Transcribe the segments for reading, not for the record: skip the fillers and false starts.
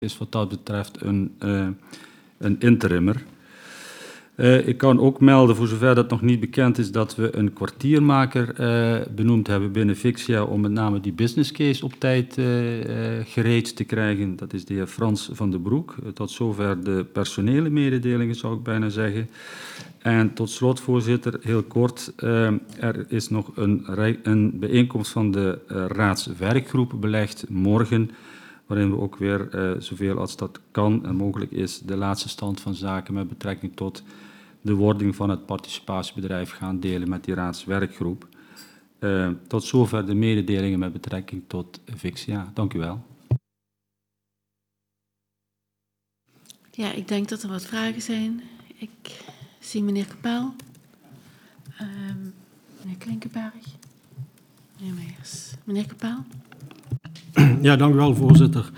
is wat dat betreft een interimmer. Ik kan ook melden, voor zover dat nog niet bekend is, dat we een kwartiermaker benoemd hebben binnen Fixia om met name die business case op tijd gereed te krijgen. Dat is de heer Frans van den Broek. Tot zover de personele mededelingen, zou ik bijna zeggen. En tot slot, voorzitter, heel kort, er is nog een bijeenkomst van de raadswerkgroep belegd morgen, waarin we ook weer zoveel als dat kan en mogelijk is de laatste stand van zaken met betrekking tot de wording van het participatiebedrijf gaan delen met die raadswerkgroep. Tot zover de mededelingen met betrekking tot Fixia. Dank u wel. Ja, ik denk dat er wat vragen zijn. Ik zie meneer Kapel, meneer Klinkenberg, meneer Meijers. Meneer Kapel. Ja, dank u wel, voorzitter.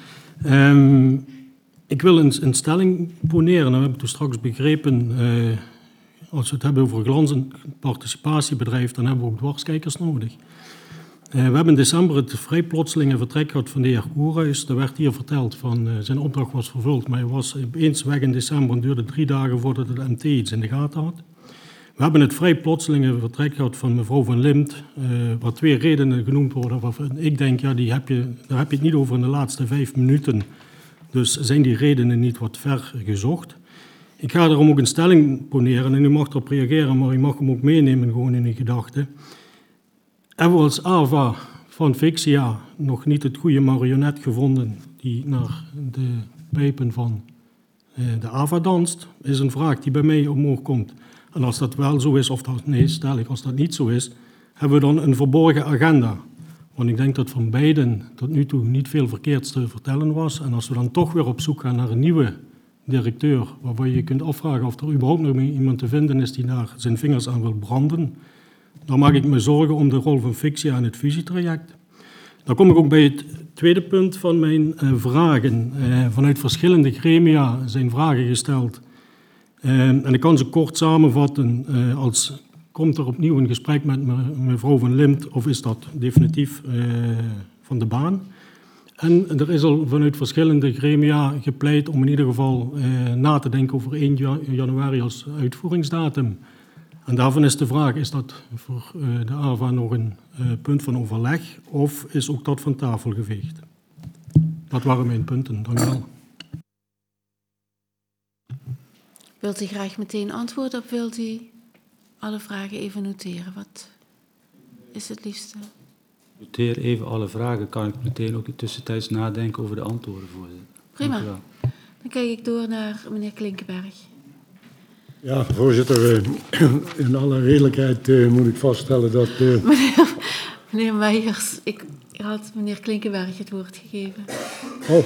Ik wil een stelling poneren. We hebben toen straks begrepen, als we het hebben over een glanzend participatiebedrijf, dan hebben we ook dwarskijkers nodig. We hebben in december het vrij plotselinge vertrek gehad van de heer Koerhuis. Er werd hier verteld van zijn opdracht was vervuld, maar hij was opeens weg in december en duurde 3 dagen voordat het MT iets in de gaten had. We hebben het vrij plotselinge vertrek gehad van mevrouw Van Liemt, waar 2 redenen genoemd worden waarvan ik denk, ja, daar heb je het niet over in de laatste 5 minuten. Dus zijn die redenen niet wat ver gezocht? Ik ga daarom ook een stelling poneren en u mag erop reageren, maar u mag hem ook meenemen gewoon in uw gedachten. Hebben we als AVA van Fixia nog niet het goede marionet gevonden die naar de pijpen van de AVA danst? Is een vraag die bij mij omhoog komt. En als dat wel zo is, als dat niet zo is, hebben we dan een verborgen agenda. Want ik denk dat van beiden tot nu toe niet veel verkeerds te vertellen was. En als we dan toch weer op zoek gaan naar een nieuwe directeur, waarvan je kunt afvragen of er überhaupt nog iemand te vinden is die daar zijn vingers aan wil branden, dan maak ik me zorgen om de rol van Fixia in het fusietraject. Dan kom ik ook bij het tweede punt van mijn vragen. Vanuit verschillende gremia zijn vragen gesteld. En ik kan ze kort samenvatten als komt er opnieuw een gesprek met mevrouw Van Liemt of is dat definitief van de baan? En er is al vanuit verschillende gremia gepleit om in ieder geval na te denken over 1 januari als uitvoeringsdatum. En daarvan is de vraag, is dat voor de AVA nog een punt van overleg of is ook dat van tafel geveegd? Dat waren mijn punten, dank u wel. Wilt u graag meteen antwoorden of wilt u alle vragen even noteren? Wat is het liefste? Noteer even alle vragen. Kan ik meteen ook tussentijds nadenken over de antwoorden, voorzitter. Prima. Dan kijk ik door naar meneer Klinkenberg. Ja, voorzitter. In alle redelijkheid moet ik vaststellen dat... Meneer Meijers, ik had meneer Klinkenberg het woord gegeven. Oh.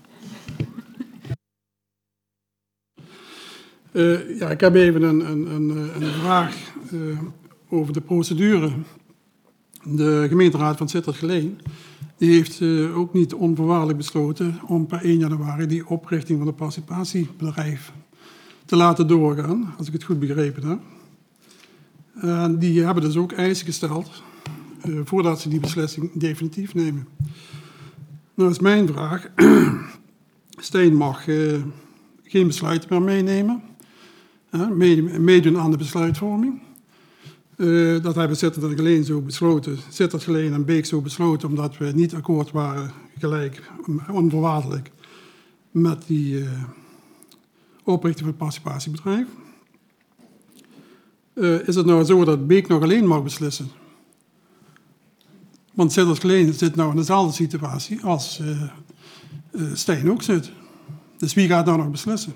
Ja, ik heb even een vraag over de procedure. De gemeenteraad van Sittard-Geleen die heeft ook niet onvoorwaardelijk besloten om per 1 januari die oprichting van het participatiebedrijf te laten doorgaan, als ik het goed begrepen heb. Die hebben dus ook eisen gesteld voordat ze die beslissing definitief nemen. Nou is mijn vraag, Steen mag geen besluiten meer meenemen, meedoen aan de besluitvorming. Dat hebben Sittard-Geleen zo besloten, Sittard-Geleen en Beek zo besloten, omdat we niet akkoord waren, gelijk, onvoorwaardelijk, met die oprichting van het participatiebedrijf. Is het nou zo dat Beek nog alleen mag beslissen? Want Sittard-Geleen zit nou in dezelfde situatie als Stijn ook zit. Dus wie gaat nou nog beslissen?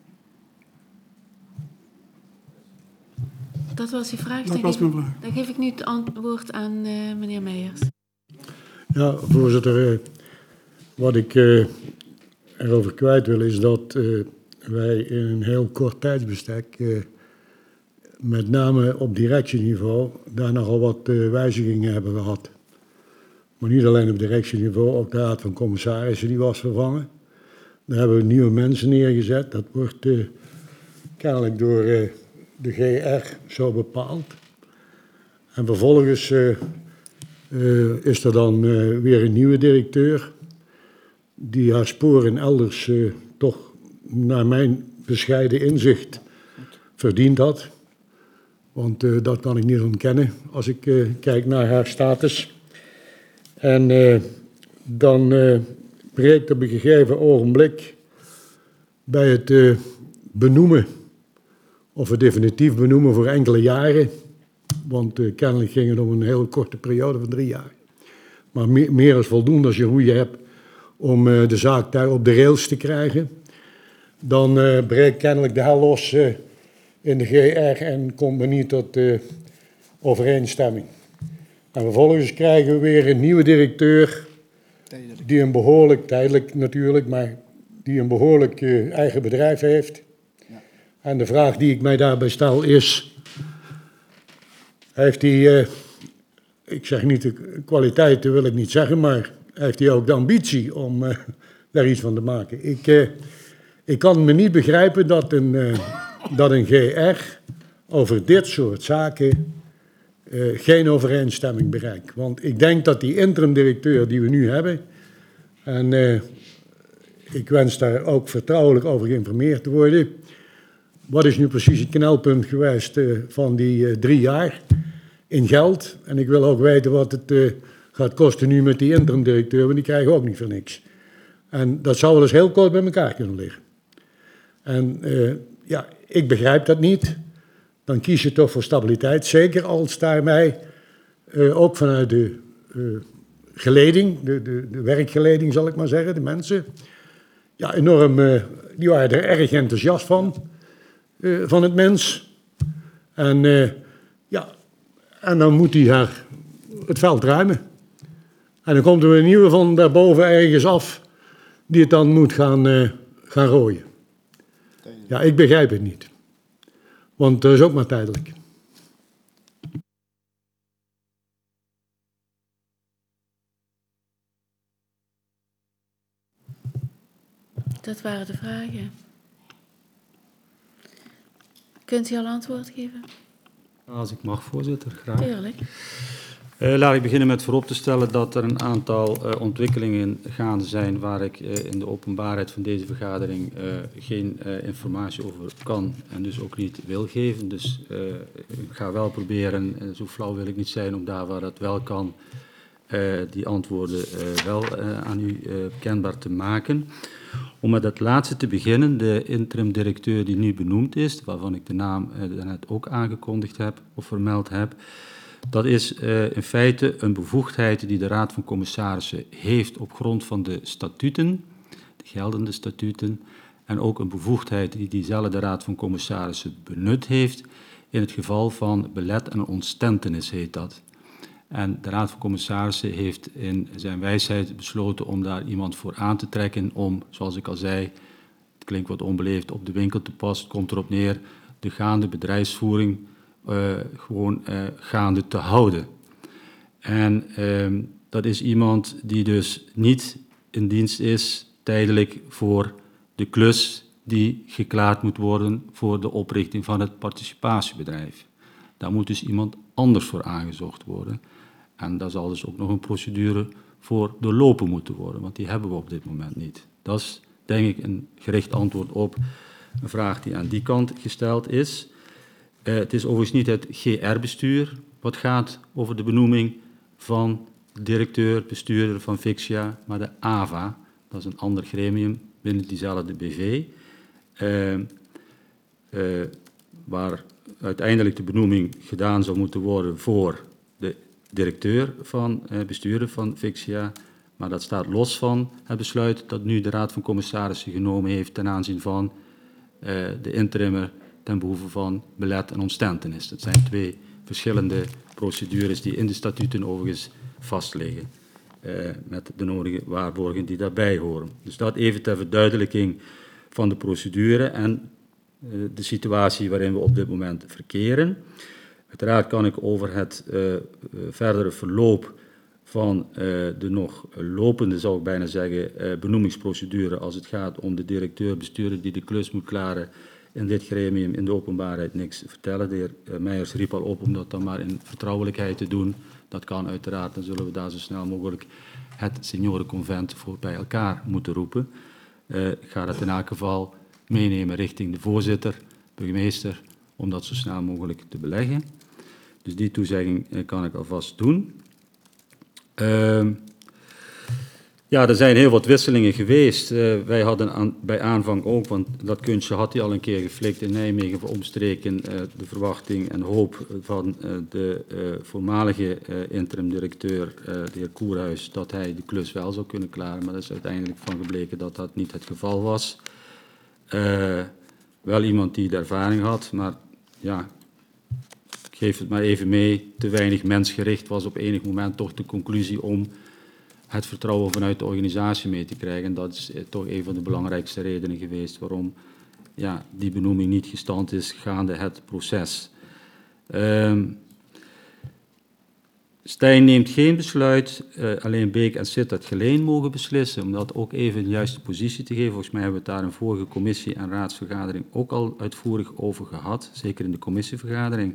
Dat was uw vraag. Dat was mijn vraag. Dan geef ik nu het antwoord aan meneer Meijers. Ja, voorzitter. Wat ik erover kwijt wil is dat wij in een heel kort tijdsbestek, met name op directieniveau, daar nogal wat wijzigingen hebben gehad. Maar niet alleen op directieniveau, ook de raad van commissarissen die was vervangen. Daar hebben we nieuwe mensen neergezet. Dat wordt kennelijk door de GR zo bepaald. En vervolgens is er dan weer een nieuwe directeur. die haar sporen elders toch, naar mijn bescheiden inzicht, verdiend had. Want dat kan ik niet ontkennen als ik kijk naar haar status. En dan breekt op een gegeven ogenblik bij het benoemen, of het definitief benoemen voor enkele jaren, want kennelijk ging het om een hele korte periode van 3 jaar. Maar meer als voldoende als je roeien hebt om de zaak daar op de rails te krijgen. Dan breekt kennelijk de hel los in de GR en komt men niet tot overeenstemming. En vervolgens krijgen we weer een nieuwe directeur, die een behoorlijk, tijdelijk natuurlijk, maar die een behoorlijk eigen bedrijf heeft. Ja. En de vraag die ik mij daarbij stel is, heeft hij, ik zeg niet de kwaliteiten, wil ik niet zeggen, maar heeft hij ook de ambitie om daar iets van te maken? Ik kan me niet begrijpen dat een GR over dit soort zaken geen overeenstemming bereikt. Want ik denk dat die interim-directeur die we nu hebben, en ik wens daar ook vertrouwelijk over geïnformeerd te worden, wat is nu precies het knelpunt geweest van die 3 jaar in geld? En ik wil ook weten wat het gaat kosten nu met die interim-directeur, want die krijgen ook niet voor niks. En dat zou wel eens heel kort bij elkaar kunnen liggen. En ja, ik begrijp dat niet. Dan kies je toch voor stabiliteit. Zeker als daarbij ook vanuit de geleding, de werkgeleding zal ik maar zeggen, de mensen, ja, enorm, die waren er erg enthousiast van het mens. En ja, en dan moet hij haar het veld ruimen. En dan komt er een nieuwe van daarboven ergens af, die het dan moet gaan rooien. Ja, ik begrijp het niet. Want dat is ook maar tijdelijk. Dat waren de vragen. Kunt u al antwoord geven? Als ik mag, voorzitter, graag. Tuurlijk. Laat ik beginnen met voorop te stellen dat er een aantal ontwikkelingen gaande zijn waar ik in de openbaarheid van deze vergadering geen informatie over kan en dus ook niet wil geven. Dus ik ga wel proberen, zo flauw wil ik niet zijn, om daar waar dat wel kan, die antwoorden wel aan u kenbaar te maken. Om met het laatste te beginnen, de interim-directeur die nu benoemd is, waarvan ik de naam daarnet ook aangekondigd heb of vermeld heb, dat is in feite een bevoegdheid die de Raad van Commissarissen heeft op grond van de statuten, de geldende statuten, en ook een bevoegdheid die diezelfde Raad van Commissarissen benut heeft in het geval van belet en ontstentenis, heet dat. En de Raad van Commissarissen heeft in zijn wijsheid besloten om daar iemand voor aan te trekken om, zoals ik al zei, het klinkt wat onbeleefd, op de winkel te passen, komt erop neer, de gaande bedrijfsvoering gewoon gaande te houden. En dat is iemand die dus niet in dienst is tijdelijk voor de klus die geklaard moet worden voor de oprichting van het participatiebedrijf. Daar moet dus iemand anders voor aangezocht worden. En daar zal dus ook nog een procedure voor doorlopen moeten worden, want die hebben we op dit moment niet. Dat is denk ik een gericht antwoord op een vraag die aan die kant gesteld is. Het is overigens niet het GR-bestuur wat gaat over de benoeming van directeur, bestuurder van Fixia, maar de AVA, dat is een ander gremium binnen diezelfde BV, waar uiteindelijk de benoeming gedaan zou moeten worden voor de directeur van bestuurder van Fixia, maar dat staat los van het besluit dat nu de Raad van Commissarissen genomen heeft ten aanzien van de interimmer ten behoeve van belet en ontstentenis. Dat zijn 2 verschillende procedures die in de statuten overigens vastliggen, met de nodige waarborgen die daarbij horen. Dus dat even ter verduidelijking van de procedure en de situatie waarin we op dit moment verkeren. Uiteraard kan ik over het verdere verloop van de nog lopende, zou ik bijna zeggen, benoemingsprocedure als het gaat om de directeur-bestuurder die de klus moet klaren in dit gremium in de openbaarheid niks vertellen. De heer Meijers riep al op om dat dan maar in vertrouwelijkheid te doen. Dat kan uiteraard, dan zullen we daar zo snel mogelijk het seniorenconvent voor bij elkaar moeten roepen. Ik ga dat in elk geval meenemen richting de voorzitter, burgemeester, om dat zo snel mogelijk te beleggen. Dus die toezegging kan ik alvast doen. Ja, er zijn heel wat wisselingen geweest. Wij hadden bij aanvang ook, want dat kunstje had hij al een keer geflikt in Nijmegen voor omstreken, de verwachting en hoop van de voormalige interim-directeur, de heer Koerhuis, dat hij de klus wel zou kunnen klaren, maar er is uiteindelijk van gebleken dat dat niet het geval was. Wel iemand die de ervaring had, maar ja, ik geef het maar even mee, te weinig mensgericht was op enig moment toch de conclusie om het vertrouwen vanuit de organisatie mee te krijgen. Dat is toch een van de belangrijkste redenen geweest waarom ja, die benoeming niet gestand is gaande het proces. Stijn neemt geen besluit, alleen Beek en Sittard Geleen mogen beslissen, om dat ook even de juiste positie te geven. Volgens mij hebben we het daar in vorige commissie- en raadsvergadering ook al uitvoerig over gehad, zeker in de commissievergadering.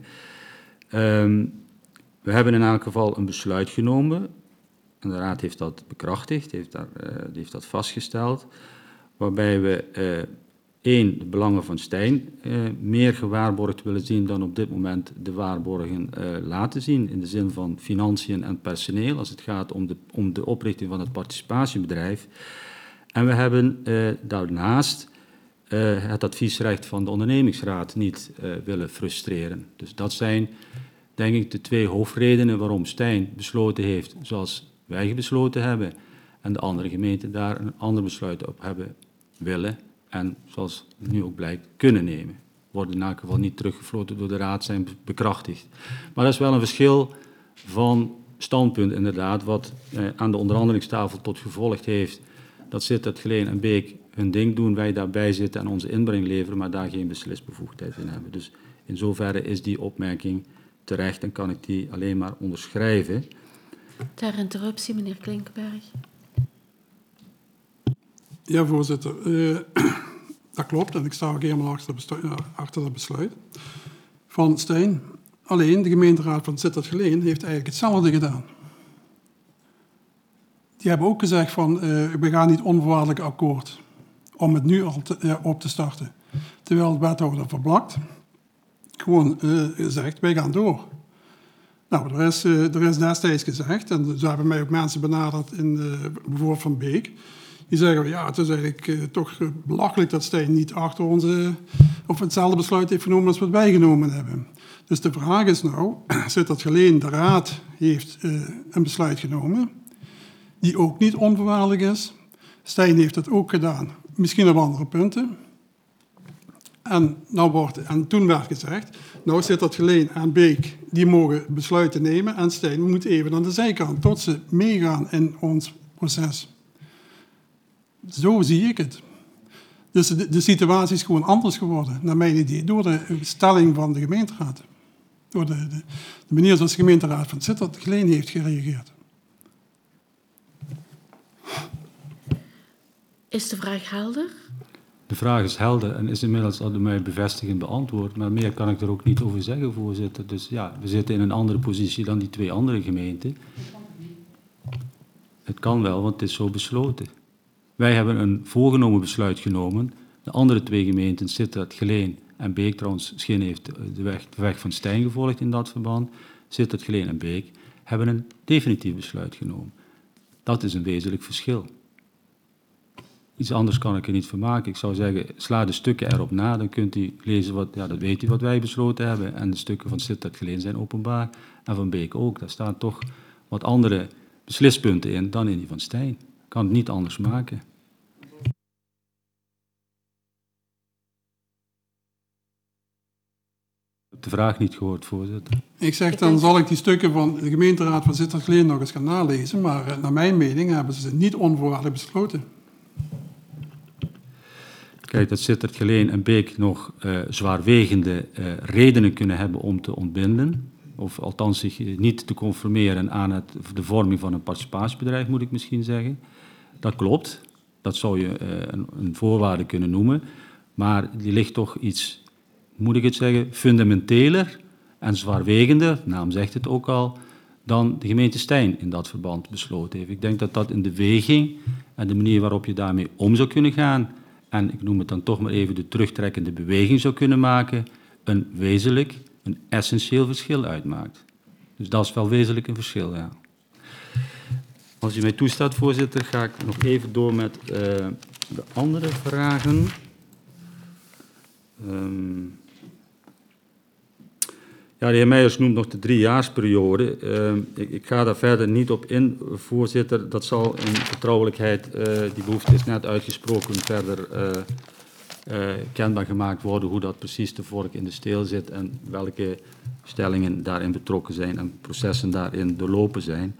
We hebben in elk geval een besluit genomen, en de raad heeft dat bekrachtigd, heeft dat vastgesteld, waarbij we de belangen van Stijn meer gewaarborgd willen zien dan op dit moment de waarborgen laten zien, in de zin van financiën en personeel, als het gaat om de oprichting van het participatiebedrijf. En we hebben daarnaast het adviesrecht van de ondernemingsraad niet willen frustreren. Dus dat zijn, denk ik, de twee hoofdredenen waarom Stijn besloten heeft zoals wij besloten hebben en de andere gemeenten daar een ander besluit op hebben willen en zoals nu ook blijkt kunnen nemen. Worden in elk geval niet teruggefloten door de raad, zijn bekrachtigd. Maar dat is wel een verschil van standpunt inderdaad, wat aan de onderhandelingstafel tot gevolg heeft dat Sittard, Geleen en Beek hun ding doen, wij daarbij zitten en onze inbreng leveren, maar daar geen beslisbevoegdheid in hebben. Dus in zoverre is die opmerking terecht en kan ik die alleen maar onderschrijven. Ter interruptie, meneer Klinkenberg. Ja, voorzitter. Dat klopt en ik sta ook helemaal achter dat besluit van Stijn. Alleen de gemeenteraad van Sittard Geleen heeft eigenlijk hetzelfde gedaan. Die hebben ook gezegd van we gaan niet onvoorwaardelijk akkoord om het nu al op te starten. Terwijl de wethouder Verblakt gewoon zegt wij gaan door. Nou, er is destijds gezegd, en zo hebben mij ook mensen benaderd, bijvoorbeeld van Beek, die zeggen, ja, het is eigenlijk toch belachelijk dat Stijn niet achter of hetzelfde besluit heeft genomen als wat wij genomen hebben. Dus de vraag is nou, Sittard Geleen, de raad heeft een besluit genomen, die ook niet onvoorwaardelijk is. Stijn heeft het ook gedaan, misschien op andere punten. En toen werd gezegd, nou Sittard Geleen en Beek, die mogen besluiten nemen en Stijn moet even aan de zijkant, tot ze meegaan in ons proces. Zo zie ik het. Dus de situatie is gewoon anders geworden, naar mijn idee, door de stelling van de gemeenteraad. Door de manier zoals de gemeenteraad van Sittard Geleen heeft gereageerd. Is de vraag helder? De vraag is helder en is inmiddels al door mij bevestigend beantwoord, maar meer kan ik er ook niet over zeggen, voorzitter. Dus ja, we zitten in een andere positie dan die twee andere gemeenten. Het kan wel, want het is zo besloten. Wij hebben een voorgenomen besluit genomen. De andere twee gemeenten, Sittard, Geleen en Beek, trouwens, Schin heeft de weg van Stijn gevolgd in dat verband. Sittard, Geleen en Beek hebben een definitief besluit genomen. Dat is een wezenlijk verschil. Iets anders kan ik er niet van maken. Ik zou zeggen, sla de stukken erop na, dan kunt u lezen, dat weet u wat wij besloten hebben. En de stukken van Sittard Geleen zijn openbaar en van Beek ook. Daar staan toch wat andere beslispunten in dan in die van Stijn. Ik kan het niet anders maken. De vraag niet gehoord, voorzitter. Ik zeg, dan zal ik die stukken van de gemeenteraad van Sittard Geleen nog eens gaan nalezen, maar naar mijn mening hebben ze niet onvoorwaardelijk besloten. Kijk, dat Sittard, Geleen en Beek nog zwaarwegende redenen kunnen hebben om te ontbinden. Of althans zich niet te conformeren aan de vorming van een participatiebedrijf, moet ik misschien zeggen. Dat klopt. Dat zou je een voorwaarde kunnen noemen. Maar die ligt toch iets, moet ik het zeggen, fundamenteler en zwaarwegender, de naam zegt het ook al, dan de gemeente Stein in dat verband besloten heeft. Ik denk dat dat in de weging en de manier waarop je daarmee om zou kunnen gaan, en ik noem het dan toch maar even de terugtrekkende beweging zou kunnen maken, een wezenlijk, een essentieel verschil uitmaakt. Dus dat is wel wezenlijk een verschil, ja. Als u mij toestaat, voorzitter, ga ik nog even door met de andere vragen. Ja, de heer Meijers noemt nog de 3-jaarsperiode. Ik ga daar verder niet op in, voorzitter. Dat zal in vertrouwelijkheid, die behoefte is net uitgesproken, verder kenbaar gemaakt worden hoe dat precies de vork in de steel zit en welke stellingen daarin betrokken zijn en processen daarin doorlopen zijn.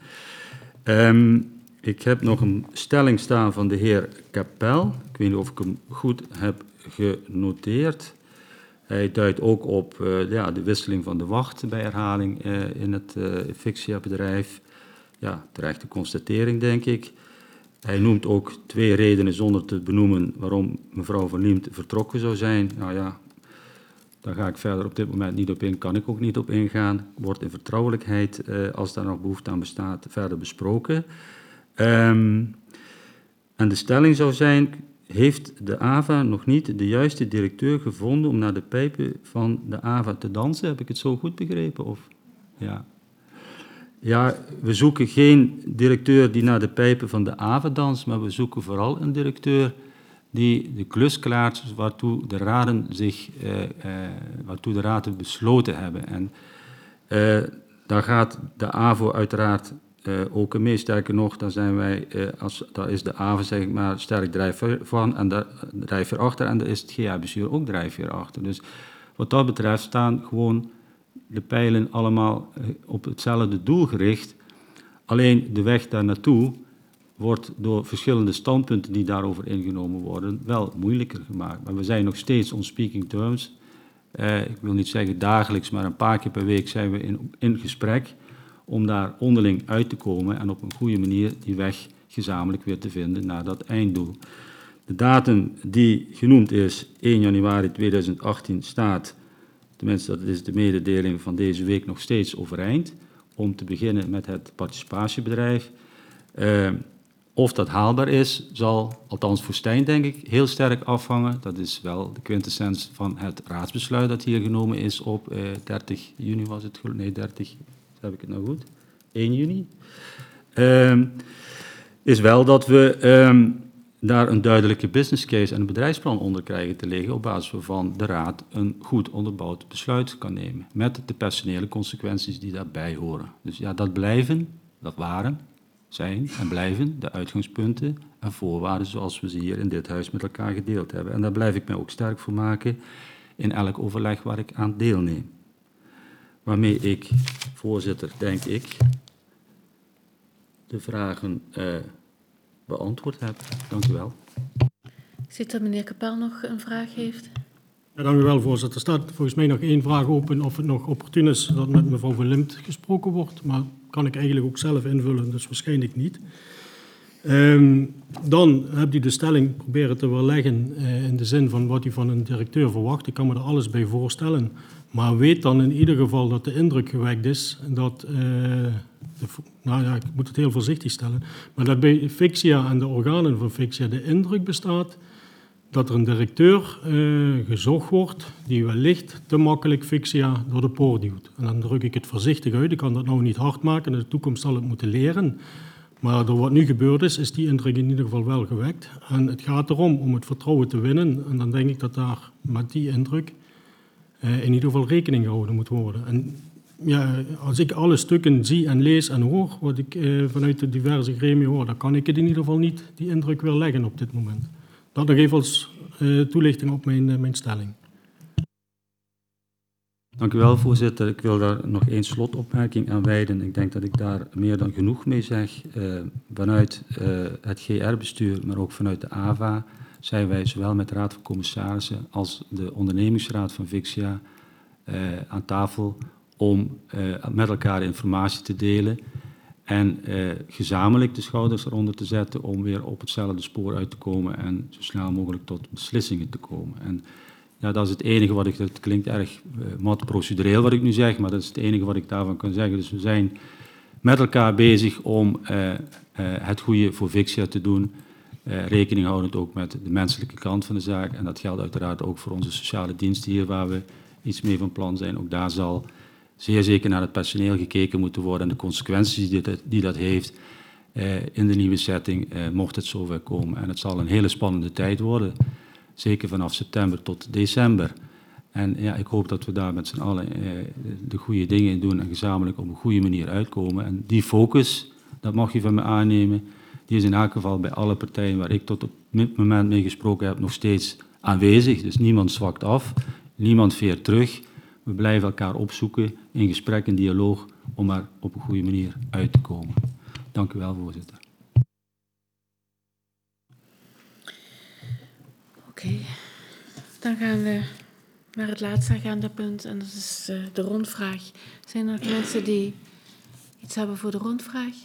Ik heb nog een stelling staan van de heer Kapel. Ik weet niet of ik hem goed heb genoteerd. Hij duidt ook op de wisseling van de wacht bij herhaling in het Fixia-bedrijf. Ja, terechte constatering, denk ik. Hij noemt ook 2 redenen zonder te benoemen waarom mevrouw Van Liemt vertrokken zou zijn. Nou ja, daar ga ik verder op dit moment niet op in, kan ik ook niet op ingaan. Wordt in vertrouwelijkheid, als daar nog behoefte aan bestaat, verder besproken. En de stelling zou zijn, heeft de AVA nog niet de juiste directeur gevonden om naar de pijpen van de AVA te dansen? Heb ik het zo goed begrepen? Of? Ja. Ja, we zoeken geen directeur die naar de pijpen van de AVA danst, maar we zoeken vooral een directeur die de klus klaart waartoe de raden besloten hebben. En daar gaat de AVO uiteraard ook mee. Sterker nog, daar zijn wij, daar is de AVO zeg ik maar sterk drijfveer van en daar drijfveer achter en daar is het GA-bestuur ook drijfveer achter. Dus wat dat betreft staan gewoon de pijlen allemaal op hetzelfde doel gericht. Alleen de weg daar naartoe wordt door verschillende standpunten die daarover ingenomen worden wel moeilijker gemaakt. Maar we zijn nog steeds on speaking terms. Ik wil niet zeggen dagelijks, maar een paar keer per week zijn we in gesprek om daar onderling uit te komen en op een goede manier die weg gezamenlijk weer te vinden naar dat einddoel. De datum die genoemd is, 1 januari 2018, staat, tenminste dat is de mededeling van deze week, nog steeds overeind, om te beginnen met het participatiebedrijf. Of dat haalbaar is, zal, althans voor Stein denk ik, heel sterk afhangen. Dat is wel de quintessens van het raadsbesluit dat hier genomen is op 30 juni was het, nee 30, heb ik het nou goed? 1 juni. Is wel dat we daar een duidelijke business case en een bedrijfsplan onder krijgen te liggen, op basis waarvan de raad een goed onderbouwd besluit kan nemen, met de personele consequenties die daarbij horen. Dus ja, dat waren, zijn en blijven de uitgangspunten en voorwaarden zoals we ze hier in dit huis met elkaar gedeeld hebben. En daar blijf ik mij ook sterk voor maken in elk overleg waar ik aan deelneem. Waarmee ik, voorzitter, denk ik, de vragen beantwoord heb. Dank u wel. Ik zie dat meneer Kapel nog een vraag heeft. Ja, dank u wel, voorzitter. Er staat volgens mij nog 1 vraag open of het nog opportun is dat met mevrouw Van Liemt gesproken wordt. Maar kan ik eigenlijk ook zelf invullen, dus waarschijnlijk niet. Dan heb u de stelling proberen te weerleggen in de zin van wat u van een directeur verwacht. Ik kan me er alles bij voorstellen. Maar weet dan in ieder geval dat de indruk gewekt is dat, nou ja, ik moet het heel voorzichtig stellen, maar dat bij Fixia en de organen van Fixia de indruk bestaat dat er een directeur gezocht wordt die wellicht te makkelijk Fixia door de poort duwt. En dan druk ik het voorzichtig uit. Ik kan dat nou niet hard maken, in de toekomst zal het moeten leren. Maar door wat nu gebeurd is die indruk in ieder geval wel gewekt. En het gaat erom om het vertrouwen te winnen. En dan denk ik dat daar met die indruk in ieder geval rekening gehouden moet worden. En ja, als ik alle stukken zie en lees en hoor, wat ik vanuit de diverse gremia hoor, dan kan ik het in ieder geval niet die indruk weer leggen op dit moment. Dat nog even als toelichting op mijn stelling. Dank u wel, voorzitter. Ik wil daar nog 1 slotopmerking aan wijden. Ik denk dat ik daar meer dan genoeg mee zeg. Vanuit het GR-bestuur, maar ook vanuit de AVA, zijn wij zowel met de Raad van Commissarissen als de ondernemingsraad van Fixia aan tafel om met elkaar informatie te delen En gezamenlijk de schouders eronder te zetten om weer op hetzelfde spoor uit te komen en zo snel mogelijk tot beslissingen te komen. En ja, dat is het enige het klinkt erg mat procedureel wat ik nu zeg, maar dat is het enige wat ik daarvan kan zeggen. Dus we zijn met elkaar bezig om het goede voor Vixia te doen. Rekening houdend ook met de menselijke kant van de zaak. En dat geldt uiteraard ook voor onze sociale diensten hier, waar we iets mee van plan zijn. Ook daar zal zeer zeker naar het personeel gekeken moeten worden en de consequenties die dat heeft in de nieuwe setting, mocht het zover komen. En het zal een hele spannende tijd worden, zeker vanaf september tot december. En ja, ik hoop dat we daar met z'n allen de goede dingen in doen en gezamenlijk op een goede manier uitkomen. En die focus, dat mag je van me aannemen, die is in elk geval bij alle partijen waar ik tot op dit moment mee gesproken heb nog steeds aanwezig. Dus niemand zwakt af, niemand veert terug. We blijven elkaar opzoeken in gesprek en dialoog om er op een goede manier uit te komen. Dank u wel, voorzitter. Oké, dan gaan we naar het laatste agendapunt en dat is de rondvraag. Zijn er nog mensen die iets hebben voor de rondvraag?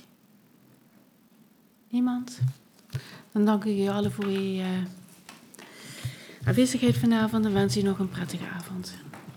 Niemand? Dan dank ik u allen voor uw aanwezigheid vanavond en wens u nog een prettige avond.